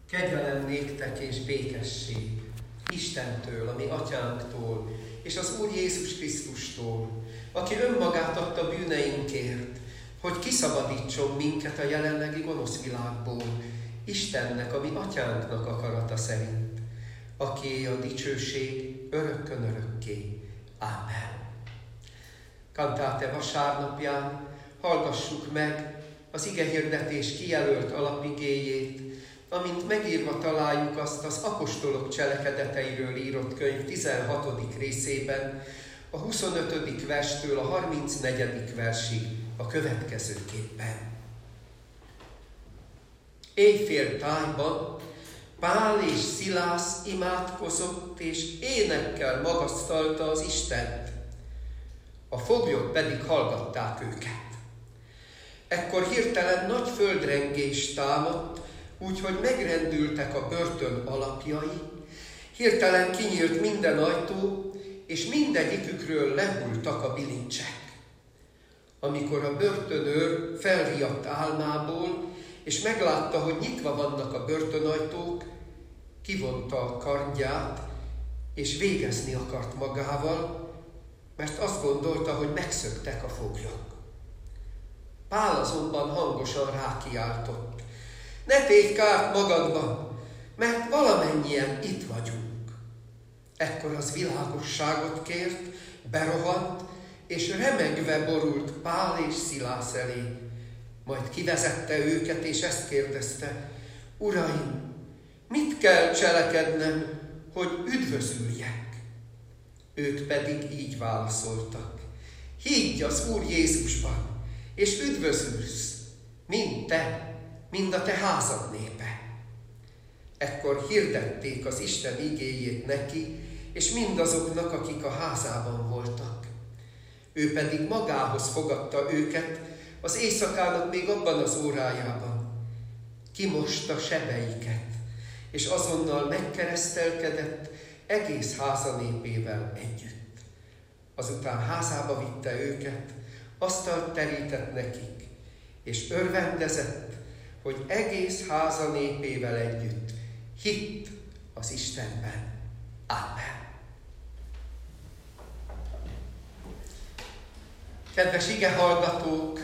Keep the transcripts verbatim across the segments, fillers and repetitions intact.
Kegyelem néktek és békesség Istentől, a mi atyánktól, és az Úr Jézus Krisztustól, aki önmagát adta bűneinkért, hogy kiszabadítson minket a jelenlegi gonosz világból, Istennek, a mi atyánknak akarata szerint, akié a dicsőség örökkön örökké. Ámen. Kantáte vasárnapján hallgassuk meg az igehirdetés kijelölt alapigéjét, amint megírva találjuk azt az apostolok cselekedeteiről írott könyv tizenhatodik részében, a huszonötödik verstől a harmincnegyedik versig a következőképpen. Éjfél tájban Pál és Szilász imádkozott, és énekkel magasztalta az Istent. A foglyok pedig hallgatták őket. Ekkor hirtelen nagy földrengés támadt, úgyhogy megrendültek a börtön alapjai, hirtelen kinyílt minden ajtó, és mindegyikükről lehultak a bilincsek. Amikor a börtönőr felriadt álmából, és meglátta, hogy nyitva vannak a börtönajtók, kivonta a kardját, és végezni akart magával, mert azt gondolta, hogy megszöktek a foglyok. Pál azonban hangosan rákiáltott: ne tégy kárt magadban, mert valamennyien itt vagyunk. Ekkor az világosságot kért, berohant, és remegve borult Pál és Szilász elé. Majd kivezette őket, és ezt kérdezte: Uraim, mit kell cselekednem, hogy üdvözüljek? Ők pedig így válaszoltak: higgy az Úr Jézusban, és üdvözülsz, mind te, mind a te házad népe. Ekkor hirdették az Isten igéjét neki, és mindazoknak, akik a házában voltak. Ő pedig magához fogadta őket az éjszakának még abban az órájában. Kimosta sebeiket, és azonnal megkeresztelkedett egész háza népével együtt. Azután házába vitte őket, asztalt terített nekik, és örvendezett, hogy egész háza népével együtt hitt az Istenben. Ámen. Kedves igehallgatók,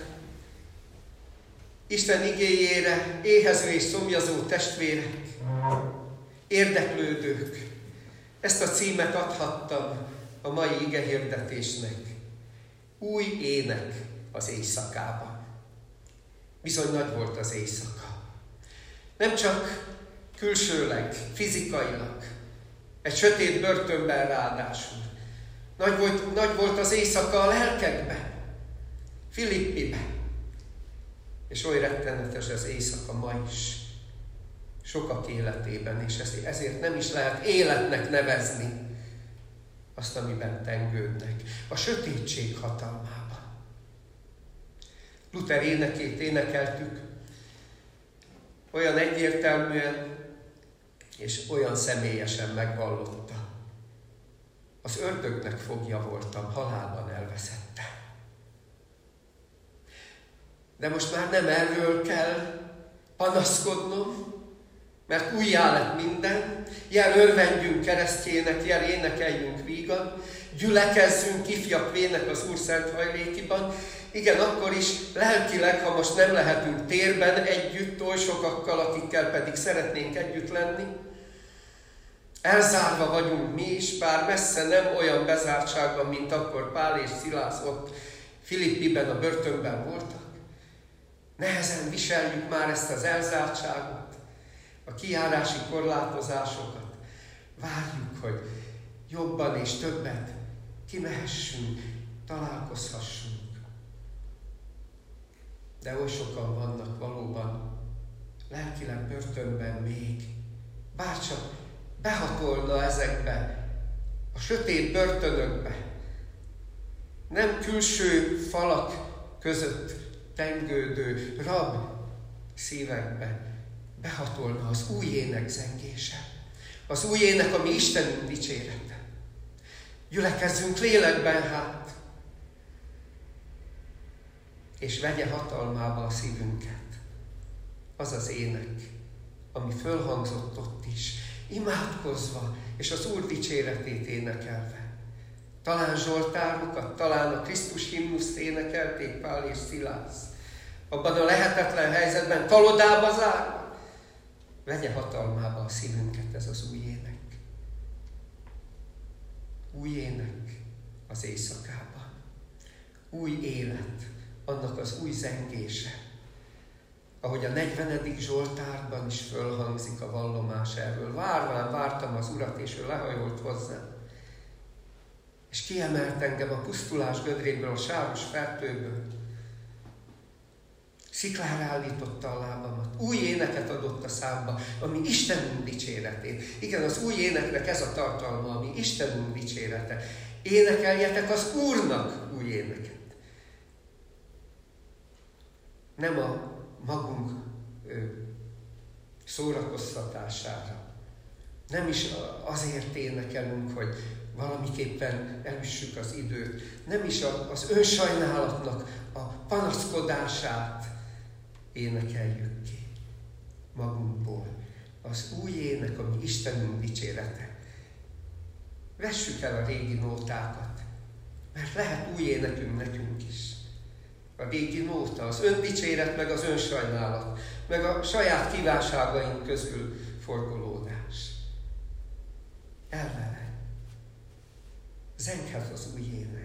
Isten igéjére éhező és szomjazó testvérek, érdeklődők, ezt a címet adhattam a mai igehirdetésnek: új ének az éjszakában. Bizony nagy volt az éjszaka. Nem csak külsőleg, fizikailag, egy sötét börtönben ráadásul. Nagy volt, nagy volt az éjszaka a lelkekben, Filippiben. És oly rettenetes az éjszaka ma is, sokak életében, és ezért nem is lehet életnek nevezni azt, amiben tengődnek, a sötétség hatalmában. Luther énekét énekeltük, olyan egyértelműen és olyan személyesen megvallotta. Az ördögnek fogja voltam, halálban elveszettem. De most már nem erről kell panaszkodnom, mert újjá lett minden, jel örvendjünk keresztjének, jel énekeljünk vígan, gyülekezzünk ifjak vének az Úr szent hajlékiban. Igen, akkor is lelkileg, ha most nem lehetünk térben együtt, oly sokakkal, akikkel pedig szeretnénk együtt lenni, elzárva vagyunk mi is, bár messze nem olyan bezártságban, mint akkor Pál és Szilász ott Filippiben, a börtönben voltak. Nehezen viseljük már ezt az elzártságot, a kijárási korlátozásokat. Várjuk, hogy jobban és többet kimehessünk, találkozhassunk. De oly sokan vannak valóban lelkileg börtönben még, bárcsak behatolna ezekbe a sötét börtönökbe, nem külső falak között tengődő rab szívekbe, behatolna az új ének zengése, az új ének, ami Istenünk dicsérete. Gyülekezzünk lélekben hát, és vegye hatalmába a szívünket az az ének, ami fölhangzott ott is, imádkozva, és az Úr dicséretét énekelve. Talán zsoltárokat, talán a Krisztus himnuszt énekelték Pál és Szilász. Abban a lehetetlen helyzetben, kalodába zárva, vegye hatalmába a szívünket ez az új ének. Új ének az éjszakában. Új élet, annak az új zengése. Ahogy a negyvenedik Zsoltárban is fölhangzik a vallomás erről. Várván vártam az Urat, és ő lehajolt hozzám. És kiemelt engem a pusztulás gödréből, a sáros fertőből. Sziklára állította a lábamat. Új éneket adott a számba, ami Istenünk dicséretét. Igen, az új éneknek ez a tartalma, ami Istenünk dicsérete. Énekeljetek az Úrnak új éneket. Nem a magunk ö, szórakoztatására. Nem is azért énekelünk, hogy valamiképpen elüssük az időt. Nem is az önsajnálatnak a panaszkodását énekeljük ki magunkból. Az új ének, ami Istenünk dicsérete. Vessük el a régi nótákat, mert lehet új énekünk nekünk is. A régi nóta, az öndicséret, meg az önsajnálat, meg a saját kívánságaink közül forgolódás. Elvele. Zenghet az új ének.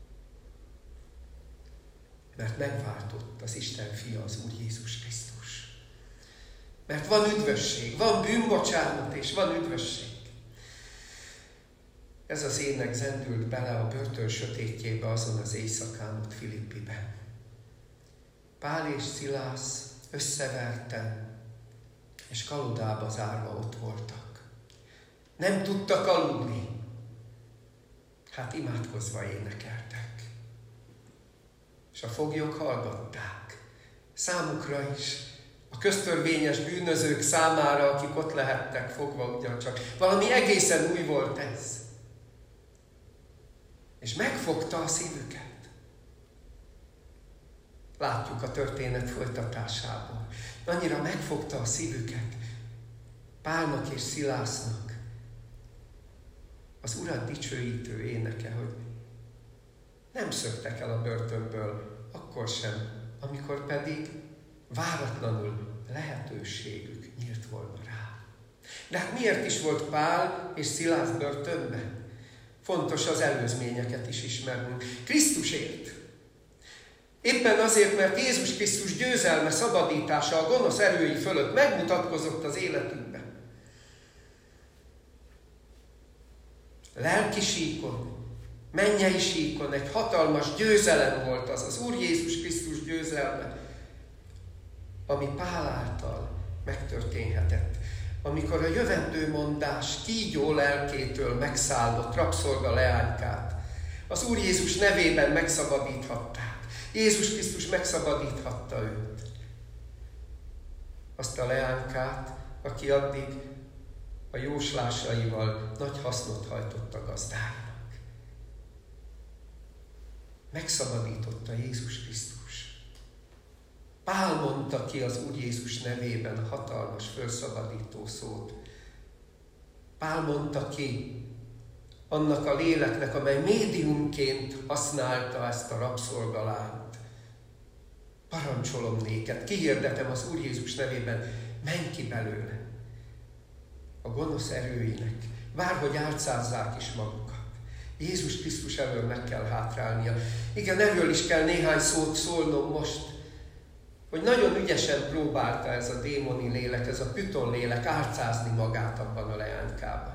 Mert megváltott az Isten fia, az Úr Jézus Krisztus. Mert van üdvösség, van bűnbocsánat és van üdvösség. Ez az ének zendült bele a börtön sötétjébe azon az éjszakán ott Filippiben. Pál és Szilász összeverten és kalodába zárva ott voltak. Nem tudtak aludni. Hát imádkozva énekeltek. És a foglyok hallgatták. Számukra is, a köztörvényes bűnözők számára, akik ott lehettek fogva ugyancsak. Valami egészen új volt ez. És megfogta a szívüket. Látjuk a történet folytatásából. Annyira megfogta a szívüket Pálnak és Szilásznak az Urat dicsőítő éneke, hogy nem szöktek el a börtönből, akkor sem, amikor pedig váratlanul lehetőségük nyílt volna rá. De hát miért is volt Pál és Szilász börtönben? Fontos az előzményeket is ismernünk. Krisztusért. Éppen azért, mert Jézus Krisztus győzelme, szabadítása a gonosz erői fölött megmutatkozott az életükben. Lelki síkon, mennyei síkon egy hatalmas győzelem volt az, az Úr Jézus Krisztus győzelme, ami Pál által megtörténhetett. Amikor a jövendőmondás kígyó lelkétől megszállott rabszolga leánykát az Úr Jézus nevében megszabadíthatták. Jézus Krisztus megszabadíthatta őt. Azt a leánykát, aki addig a jóslásaival nagy hasznot hajtott a gazdájának. Megszabadította Jézus Krisztus. Pál mondta ki az Úr Jézus nevében a hatalmas felszabadító szót. Pál mondta ki annak a léleknek, amely médiumként használta ezt a rabszolgalányt. Parancsolom néked, kihirdetem az Úr Jézus nevében, menj ki belőle a gonosz erőinek, bárhogy álcázzák is magukat. Jézus Krisztus elől meg kell hátrálnia. Igen, erről is kell néhány szót szólnom most, hogy nagyon ügyesen próbálta ez a démoni lélek, ez a püton lélek álcázni magát abban a leánykában.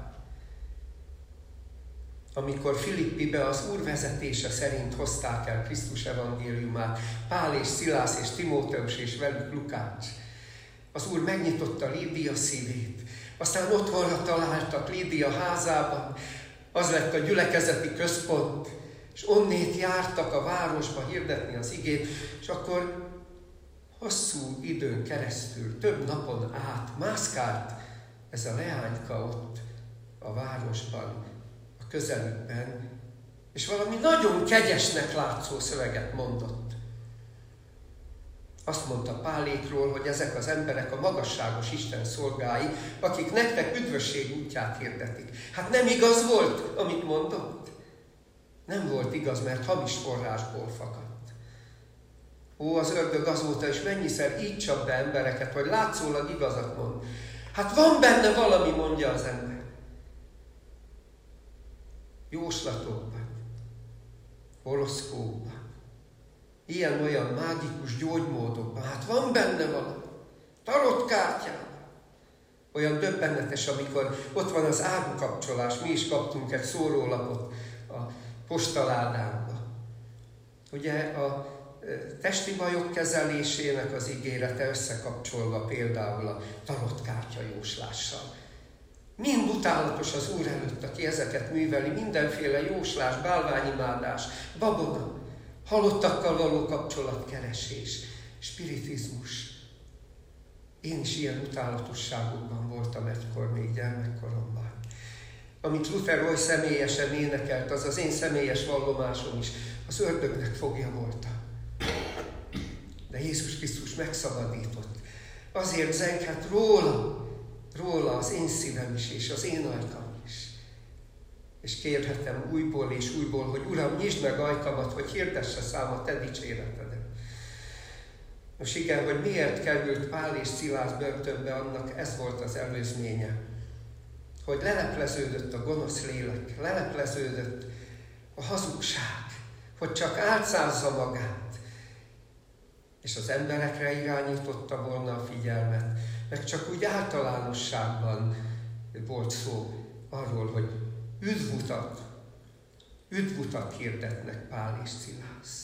Amikor Filippibe az Úr vezetése szerint hozták el Krisztus evangéliumát, Pál és Szilász és Timóteus és velük Lukács, az Úr megnyitotta Lídia szívét, aztán otthonra találtak Lídia házában, az lett a gyülekezeti központ, és onnét jártak a városba hirdetni az igét, és akkor hosszú időn keresztül, több napon át mászkált ez a leányka ott a városban, a közelükben, és valami nagyon kegyesnek látszó szöveget mondott. Azt mondta Pálékról, hogy ezek az emberek a magasságos Isten szolgái, akik nektek üdvösség útját hirdetik. Hát nem igaz volt, amit mondott? Nem volt igaz, mert hamis forrásból fakadt. Ó, az ördög azóta is mennyiszer így csap be embereket, hogy látszólag igazat mond. Hát van benne valami, mondja az ember. Jóslatokban, horoszkópban, ilyen-olyan mágikus gyógymódokban, hát van benne valami. Tarotkártyában. Olyan döbbenetes, amikor ott van az árukapcsolás, mi is kaptunk egy szórólapot a postaládánkba. Ugye a testi bajok kezelésének az ígérete összekapcsolva például a tarotkártya jóslással. Mind utálatos az Úr előtt, aki ezeket műveli, mindenféle jóslás, bálványimádás, babona, halottakkal való kapcsolatkeresés, spiritizmus. Én is ilyen utálatosságokban voltam egykor, még gyermekkoromban. Amit Luther oly személyesen énekelt, az az én személyes vallomásom is, az ördögnek fogja voltam. De Jézus Krisztus megszabadított. Azért zenghet róla, róla az én szívem is, és az én ajkam is. És kérhetem újból és újból, hogy Uram, nyisd meg ajkamat, hogy hirdesse szám a te dicséretedet. Most igen, hogy miért került Pál és Szilász börtönbe, annak ez volt az előzménye. Hogy lelepleződött a gonosz lélek, lelepleződött a hazugság, hogy csak álcázza magát, és az emberekre irányította volna a figyelmet, meg csak úgy általánosságban volt szó arról, hogy üdvutat, üdvutat hirdetnek Pál és Szilász.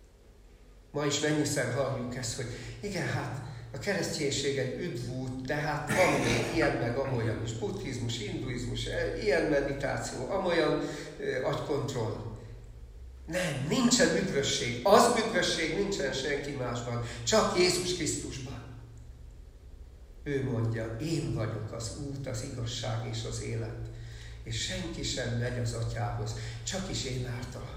Ma is mennyiszer halljuk ezt, hogy igen, hát a kereszténység egy üdvút, de hát van még ilyen meg amolyan is, buddhizmus, hinduizmus, ilyen meditáció, amolyan agykontroll. Nem, nincsen üdvösség. Az üdvösség nincsen senki másban, csak Jézus Krisztusban. Ő mondja, én vagyok az út, az igazság és az élet. És senki sem megy az Atyához, csak is én általam.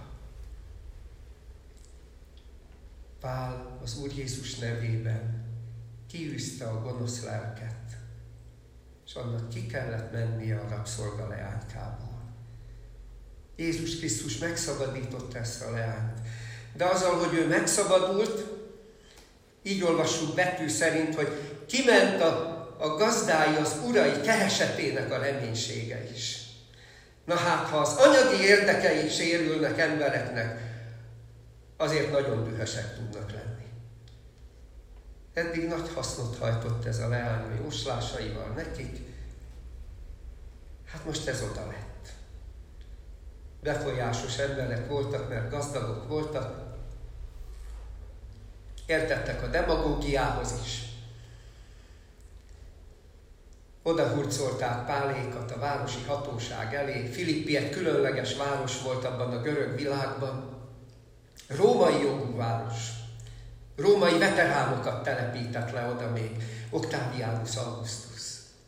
Pál az Úr Jézus nevében kiűzte a gonosz lelket, és annak ki kellett mennie a rabszolga leánykából. Jézus Krisztus megszabadította ezt a leányt. De azzal, hogy ő megszabadult, így olvassuk betű szerint, hogy kiment a, a gazdái, az urai keresetének a reménysége is. Na hát, ha az anyagi érdekei sérülnek embereknek, azért nagyon dühösek tudnak lenni. Eddig nagy hasznot hajtott ez a leány a jóslásaival nekik, hát most ez oda lett. Befolyásos emberek voltak, mert gazdagok voltak, értettek a demagógiához is. Oda hurcolták Pálékat a városi hatóság elé. Filippi egy különleges város volt abban a görög világban. Római jogú város. Római veteránokat telepített le oda még Octavianus Augustus.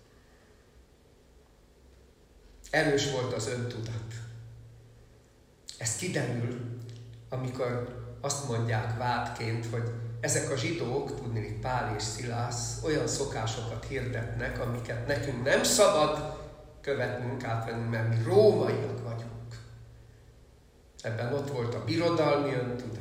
Erős volt az öntudat. Ez kiderül, amikor azt mondják vádként, hogy ezek a zsidók, tudni Pál és Szilász, olyan szokásokat hirdetnek, amiket nekünk nem szabad követnünk, átvenni, mert mi rómaiak vagyunk. Ebben ott volt a birodalmi öntudat,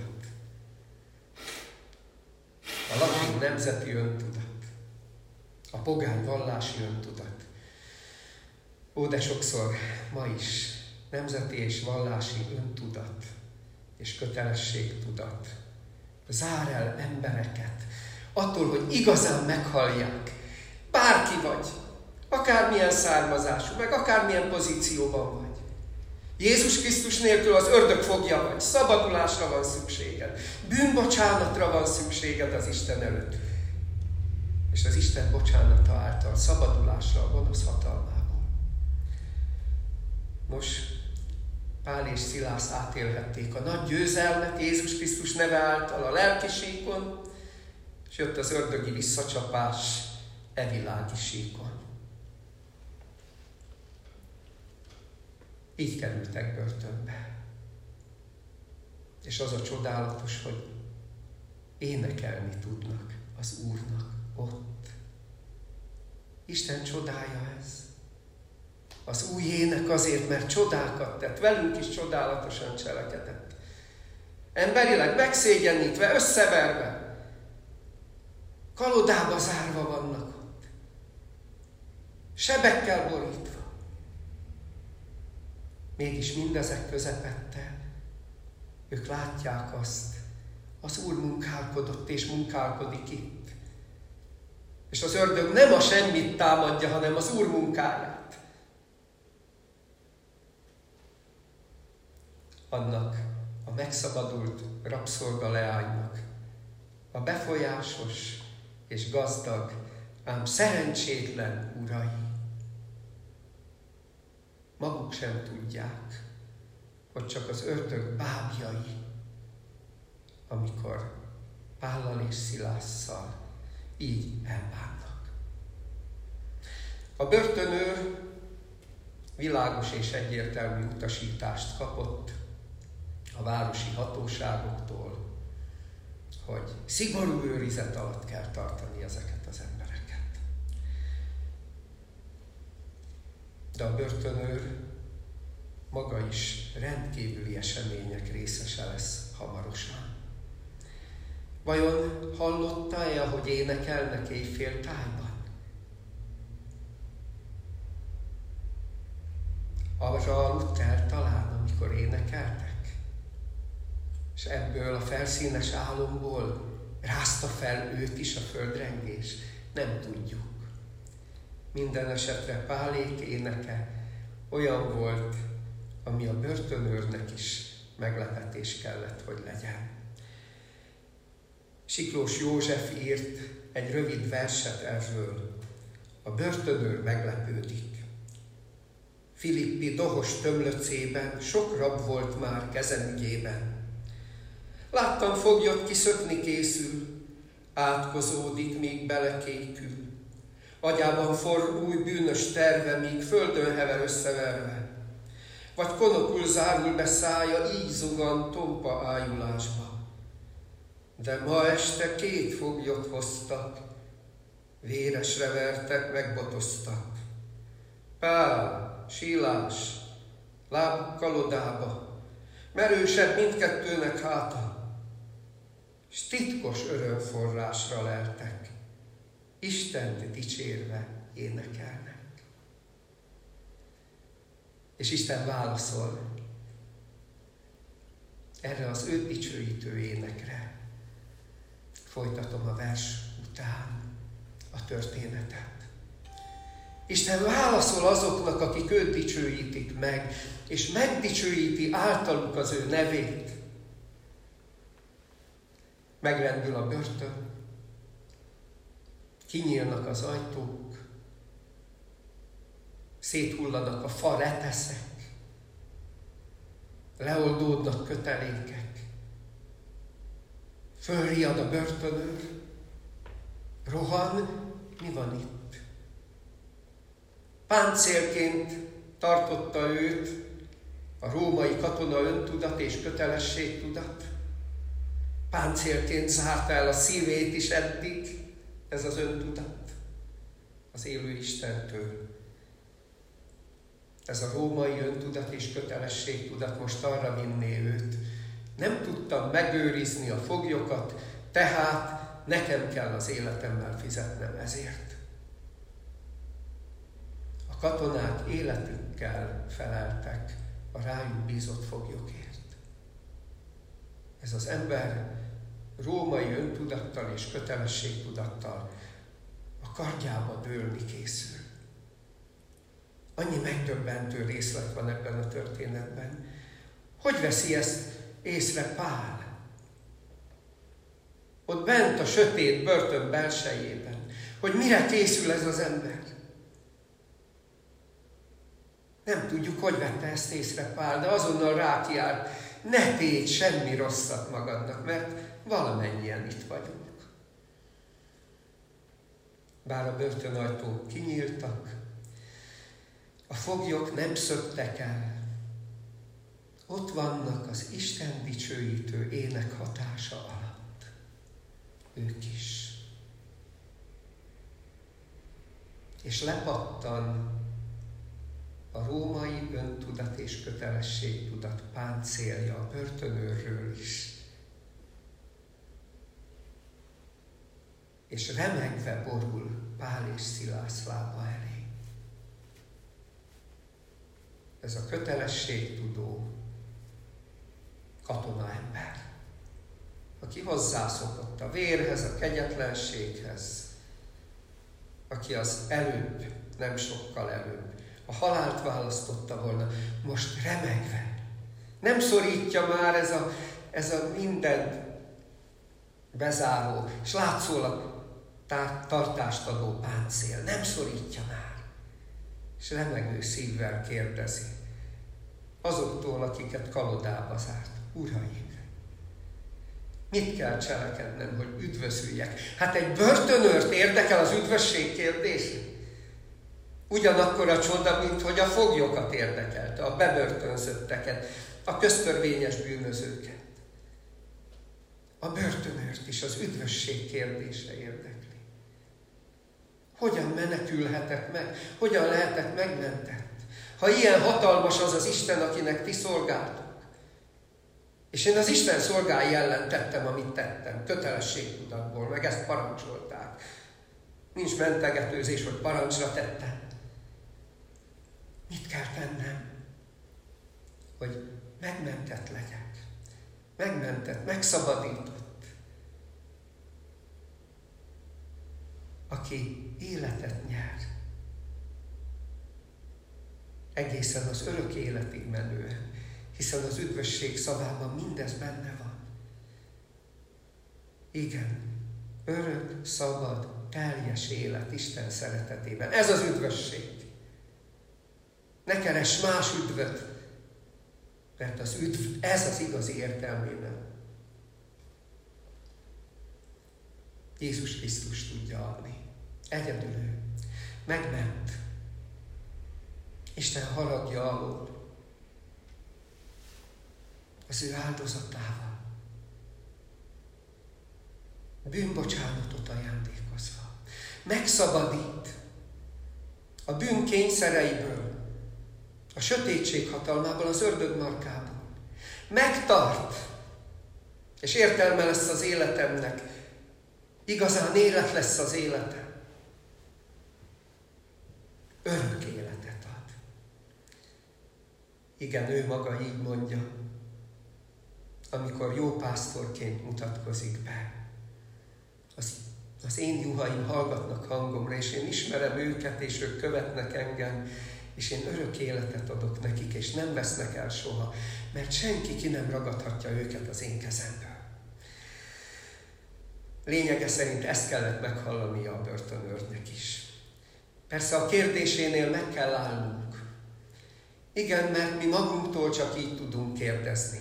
a latin nemzeti öntudat, a pogány vallási öntudat. Ó, de sokszor ma is nemzeti és vallási öntudat és kötelességtudat zár el embereket attól, hogy igazán meghallják. Bárki vagy, akármilyen származású, meg akármilyen pozícióban vagy. Jézus Krisztus nélkül az ördög fogja vagy, szabadulásra van szükséged, bűnbocsánatra van szükséged az Isten előtt. És az Isten bocsánata által szabadulásra a gonosz hatalmából. Most Pál és Szilász átélhették a nagy győzelmet Jézus Krisztus neve által a lelki síkon, és jött az ördögi visszacsapás e világi síkon. Így kerültek börtönbe. És az a csodálatos, hogy énekelni tudnak az Úrnak ott. Isten csodája ez. Az új ének azért, mert csodákat tett, velünk is csodálatosan cselekedett. Emberileg megszégyenítve, összeverve, kalodába zárva vannak ott. Sebekkel borítva. Mégis mindezek közepette ők látják azt, az Úr munkálkodott és munkálkodik itt. És az ördög nem a semmit támadja, hanem az Úr munkáját. Annak a megszabadult rabszolga leánynak a befolyásos és gazdag, ám szerencsétlen urai maguk sem tudják, hogy csak az ördög bábjai, amikor Pállal és Szilásszal így elbánnak. A börtönőr világos és egyértelmű utasítást kapott a városi hatóságoktól, hogy szigorú őrizet alatt kell tartani ezeket az embereket. De a börtönőr maga is rendkívüli események részese lesz hamarosan. Vajon hallotta-e, ahogy énekelnek éjfél tájban? Arra aludt el talán, amikor énekeltek? És ebből a felszínes álomból rázta fel őt is a földrengés? Nem tudjuk. Minden esetre Pálék éneke olyan volt, ami a börtönőrnek is meglepetés kellett, hogy legyen. Siklós József írt egy rövid verset erről. A börtönőr meglepődik. Filippi dohos tömlöcében sok rab volt már kezemügyében. Láttam foglyot kiszökni készül, átkozódik, míg belekékül. Agyában forr új bűnös terve, míg földön hever összeverve. Vagy konokul zárul be szája, így zugan tompa ájulásba. De ma este két foglyot hoztak, véresre vertek, megbotoztak. Pál, Sílás, lábuk kalodába, merősebb mindkettőnek háta, s titkos örömforrásra leltek, Istent dicsérve énekelnek. És Isten válaszol erre az őt dicsőítő énekre. Folytatom a vers után a történetet. Isten válaszol azoknak, akik őt dicsőítik meg, és megdicsőíti általuk az ő nevét. Megrendül a börtön, kinyílnak az ajtók, széthullanak a fa reteszek, leoldódnak kötelékek, fölriad a börtönőr, rohan, mi van itt? Páncélként tartotta őt a római katona öntudat és kötelességtudat. Páncélként zárta el a szívét is eddig ez az öntudat az élő Istentől. Ez a római öntudat és kötelességtudat most arra vinné őt. Nem tudtam megőrizni a foglyokat, tehát nekem kell az életemmel fizetnem ezért. A katonák életükkel feleltek a rájuk bízott foglyokért. Ez az ember római öntudattal és kötelességtudattal a kardjába dőlni készül. Annyi megdöbbentő részlet van ebben a történetben. Hogy veszi ezt észre Pál? Ott bent a sötét börtön belsejében, hogy mire készül ez az ember. Nem tudjuk, hogy vette ezt észre Pál, de azonnal rákiált, ne tégy semmi rosszat magadnak, mert valamennyien itt vagyunk. Bár a börtönajtók kinyíltak, a foglyok nem szöktek el. Ott vannak az Isten dicsőítő ének hatása alatt. ők is. És lepattan a római öntudat és kötelességtudat páncélja a börtönőrről is. És remegve borul Pál és Szilász lába elé. Ez a kötelességtudó katonaember, aki hozzászokott a vérhez, a kegyetlenséghez, aki az előbb, nem sokkal előbb, a halált választotta volna, most remegve. Nem szorítja már ez a, ez a minden bezáró, és látszólag tartást adó páncél. Nem szorítja már. És remegő szívvel kérdezi azoktól, akiket kalodába zárt. Uraim, mit kell cselekednem, hogy üdvözüljek? Hát egy börtönőrt érdekel az üdvösség kérdése? Ugyanakkor a csoda, mint hogy a foglyokat érdekelte, a bebörtönzötteket, a köztörvényes bűnözőket. A börtönőrt is az üdvösség kérdése érdekli. Hogyan menekülhetek meg? Hogyan lehetek megmentett? Ha ilyen hatalmas az az Isten, akinek ti szolgáltok. És én az Isten szolgái ellen tettem, amit tettem, kötelességtudatból, meg ezt parancsolták. Nincs mentegetőzés, hogy parancsra tettem. Mit kell tennem? Hogy megmentett legyek. Megmentett, megszabadított. Aki életet nyer. Egészen az örök életig menően. Hiszen az üdvösség szavában mindez benne van. Igen, örök, szabad, teljes élet Isten szeretetében. Ez az üdvösség. Ne keress más üdvöt, mert az üdv, ez az igazi értelmében. Jézus Krisztus tudja adni. Egyedül ő. Megment. Isten haragja alól. Az ő áldozatával. Bűnbocsánatot ajándékozva. Megszabadít a bűn kényszereiből, a sötétség hatalmából, az ördög markából. Megtart, és értelme lesz az életemnek. Igazán élet lesz az életem. Örök életet ad. Igen, ő maga így mondja, amikor jó pásztorként mutatkozik be. Az, az én juhaim hallgatnak hangomra, és én ismerem őket, és ők követnek engem, és én örök életet adok nekik, és nem vesznek el soha, mert senki ki nem ragadhatja őket az én kezemből. Lényege szerint ezt kellett meghallania a börtönőrnek is. Persze a kérdésénél meg kell állnunk. Igen, mert mi magunktól csak így tudunk kérdezni.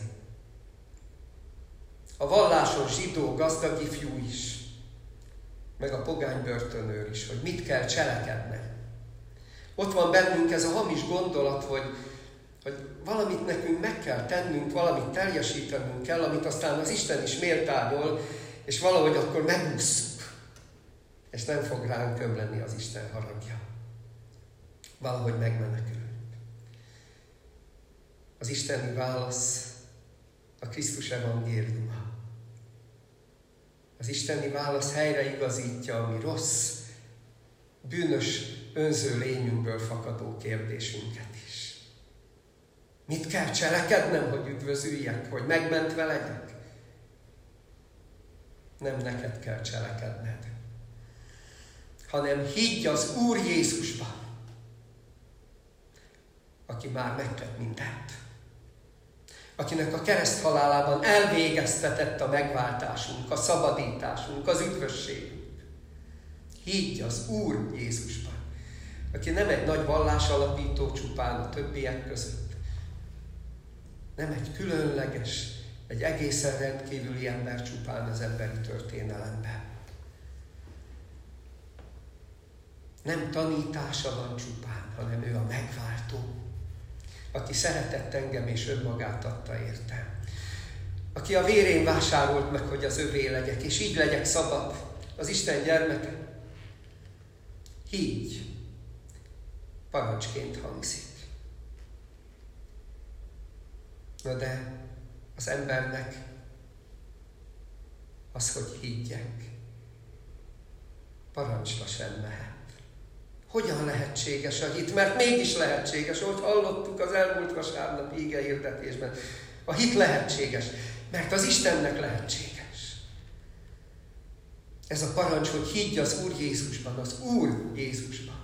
A vallásos zsidó gazdag ifjú is, meg a pogány börtönőr is, hogy mit kell cselekednem. Ott van bennünk ez a hamis gondolat, hogy, hogy valamit nekünk meg kell tennünk, valamit teljesítenünk kell, amit aztán az Isten is méltányol, és valahogy akkor megússzuk. És nem fog ránk ömleni az Isten haragja. Valahogy megmenekülünk. Az isteni válasz a Krisztus evangéliuma. Az isteni válasz helyreigazítja a mi rossz, bűnös, önző lényünkből fakadó kérdésünket is. Mit kell cselekednem, hogy üdvözüljek, hogy megmentve legyek? Nem neked kell cselekedned, hanem higgy az Úr Jézusban, aki már megtett mindent. Akinek a kereszthalálában elvégeztetett a megváltásunk, a szabadításunk, az üdvösségünk. Higgy az Úr Jézusban, aki nem egy nagy vallásalapító csupán a többiek között, nem egy különleges, egy egészen rendkívüli ember csupán az emberi történelemben. Nem tanítása van csupán, hanem ő a megváltó, aki szeretett engem és önmagát adta értem. aki a vérén vásárolt meg, hogy az övé legyek, és így legyek szabad, az Isten gyermeke. Higgy, parancsként hangzik. Na de az embernek az, hogy higgyek, parancsra sem mehet. Hogyan lehetséges a hit? Mert mégis lehetséges, ahogy hallottuk az elmúlt vasárnap íge hirdetésben. A hit lehetséges, mert az Istennek lehetséges. Ez a parancs, hogy higgy az Úr Jézusban, az Úr Jézusban.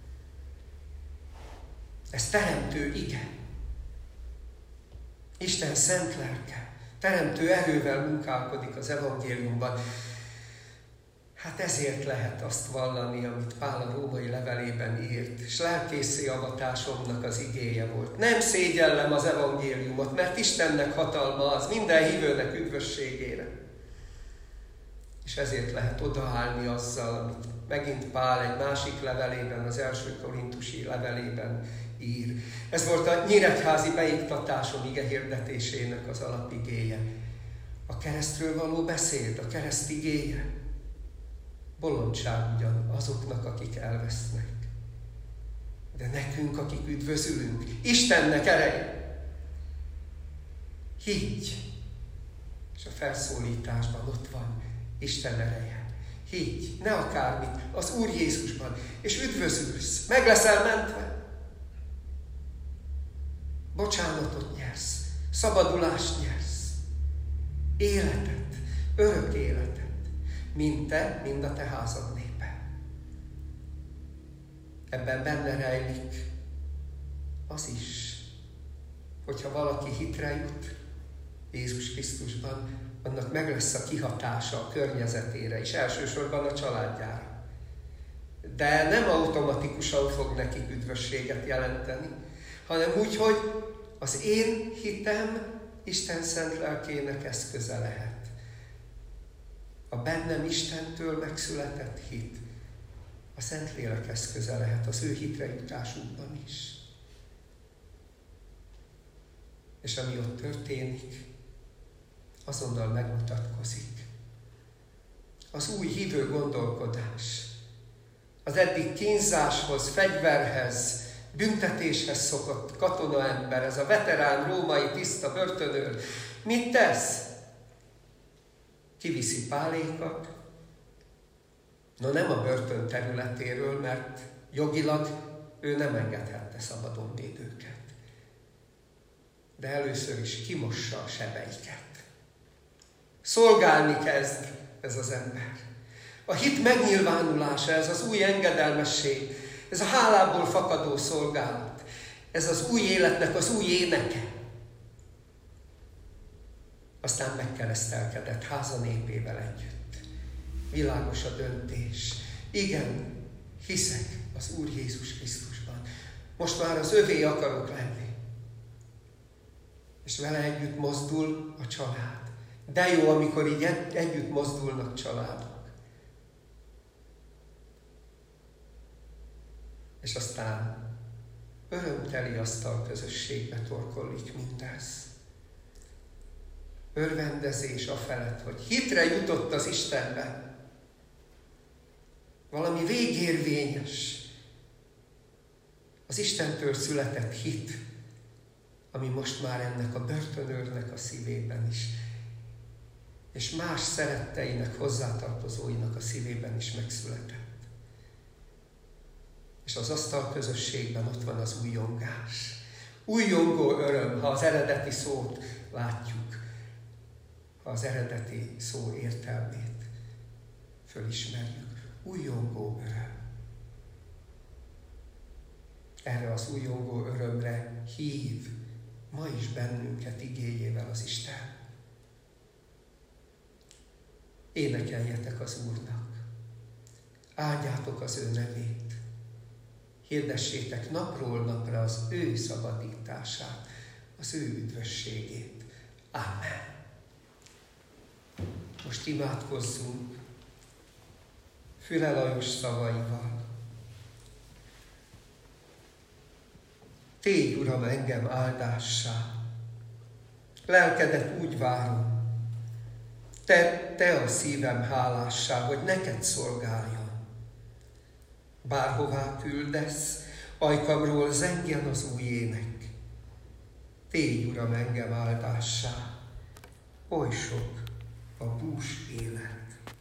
Ez teremtő ige. Isten szent lelke, teremtő erővel munkálkodik az evangéliumban. Hát ezért lehet azt vallani, amit Pál a római levelében írt, és lelkészé avatásomnak az igéje volt. Nem szégyellem az evangéliumot, mert Istennek hatalma az minden hívőnek üdvösségére. És ezért lehet odaállni azzal, amit megint Pál egy másik levelében, az első korintusi levelében ír. Ez volt a nyíregyházi beiktatásom ige hirdetésének az alapigéje. A keresztről való beszéd, a kereszt igéje. Bolondság ugyan azoknak, akik elvesznek. De nekünk, akik üdvözülünk, Istennek ereje. Higgy! És a felszólításban ott van Isten ereje. Higgy, ne akármit, az Úr Jézusban, és üdvözülsz, meg leszel mentve. Bocsánatot nyersz, szabadulást nyersz, életet, örök életet. Mind te, mind a te házad népe. Ebben benne rejlik az is, hogyha valaki hitre jut Jézus Krisztusban, annak meg lesz a kihatása a környezetére, és elsősorban a családjára. De nem automatikusan fog nekik üdvösséget jelenteni, hanem úgy, hogy az én hitem Isten szent lelkének eszköze lehet. A bennem Istentől megszületett hit a Szentlélek eszköze lehet az ő hitre jutásukban is. És ami ott történik, azonnal megmutatkozik. Az új hívő gondolkodás, az eddig kínzáshoz, fegyverhez, büntetéshez szokott katonaember, ez a veterán római tiszta börtönőr, mit tesz? Kiviszi Pálékat, no nem a börtön területéről, mert jogilag ő nem engedhette szabadon védőket. De először is kimossa a sebeiket. Szolgálni kezd ez az ember. A hit megnyilvánulása, ez az új engedelmesség, ez a hálából fakadó szolgálat, ez az új életnek az új éneke. Aztán megkeresztelkedett háza népével együtt. Világos a döntés. Igen, hiszek az Úr Jézus Krisztusban. Most már az övé akarok lenni. És vele együtt mozdul a család. De jó, amikor így együtt mozdulnak családok. És aztán örömteli asztal közösségbe torkollik mindez. Örvendezés a felett, hogy hitre jutott az Istenben. Valami végérvényes. Az Istentől született hit, ami most már ennek a börtönőrnek a szívében is, és más szeretteinek, hozzátartozóinak a szívében is megszületett. És az asztal közösségben ott van az újongás. Újongó öröm, ha az eredeti szót látjuk, ha az eredeti szó értelmét fölismerjük. Újongó öröm. Erre az újongó örömre hív ma is bennünket igéjével az Isten. Énekeljetek az Úrnak, áldjátok az ő nevét, hirdessétek napról napra az ő szabadítását, az ő üdvösségét. Amen. Most imádkozzunk Füle Lajos szavaival. Tégy, Uram, engem áldássá, lelkedet úgy várom, te, te a szívem hálássá, hogy neked szolgáljam. Bárhová küldesz, ajkamról zengjen az új ének. Tégy, Uram, engem áldássá, oly sok a bús élet.